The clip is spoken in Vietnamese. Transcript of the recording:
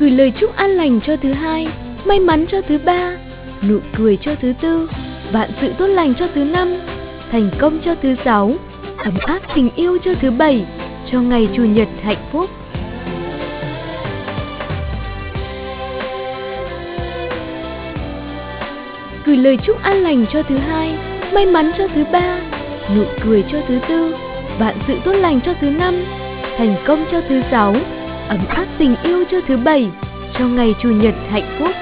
Gửi lời chúc an lành cho thứ hai, may mắn cho thứ ba, nụ cười cho thứ tư, vạn sự tốt lành cho thứ năm, thành công cho thứ sáu, ấm áp tình yêu cho thứ bảy, cho ngày Chủ nhật hạnh phúc. Gửi lời chúc an lành cho thứ hai, may mắn cho thứ ba, nụ cười cho thứ tư, vạn sự tốt lành cho thứ năm, thành công cho thứ sáu, ấm áp tình yêu cho thứ bảy, cho ngày Chủ nhật hạnh phúc.